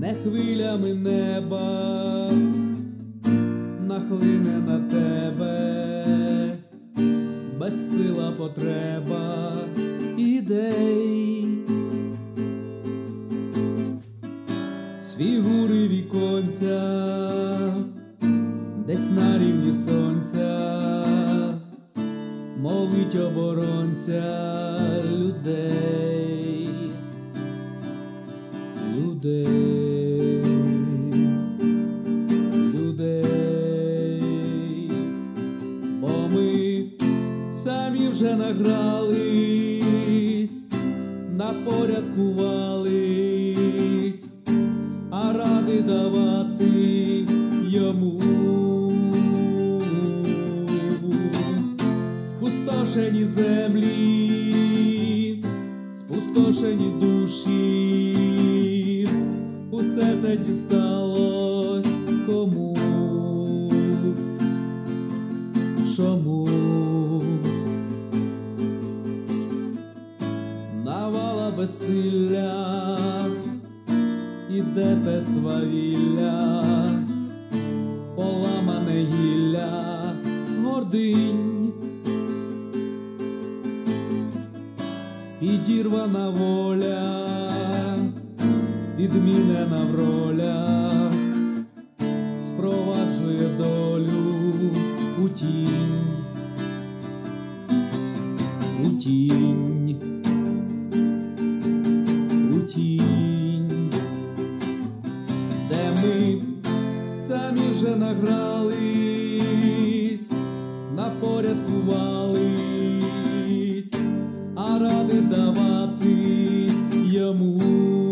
не хвилями неба нахлине на тебе безсила потреба ідей. З фігури віконця десь на рівні сонця мовить оборонця людей, людей, людей, бо ми самі вже награлись, напорядкувались, а ради давати йому. Спустошені землі, спустошені душі, усе це дісталось кому? Чому? Навала безсилля, іде те свавілля, поламане гілля гординь, підірвана воля, підмінена вроля, спроваджує долю у тінь, у тінь, у тінь, де ми самі вже награлись, напорядкувались, а ради давати йому.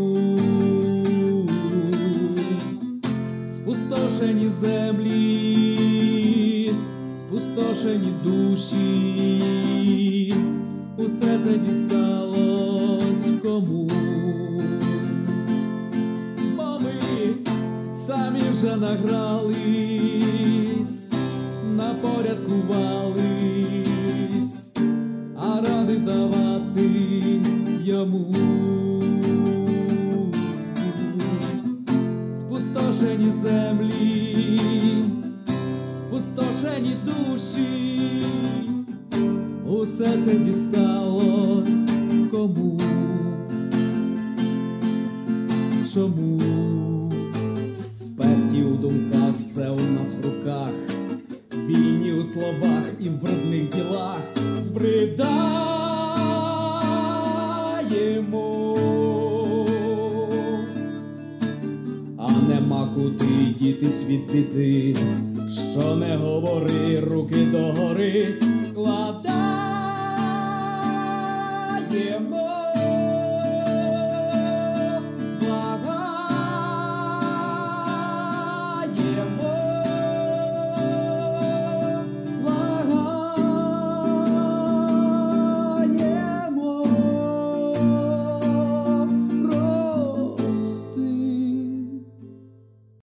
Спустошені землі, спустошені душі, усе це дісталось кому? Бо ми самі вже награлись, напорядкувались, а ради давати йому. Спустошені землі, спустошені душі, усе це дісталось кому? Чому? Вперті у думках, все у нас в руках, вільні у словах і в брудних ділах збридаємо, а нема куди дітись від біди. Що не говори, руки догори,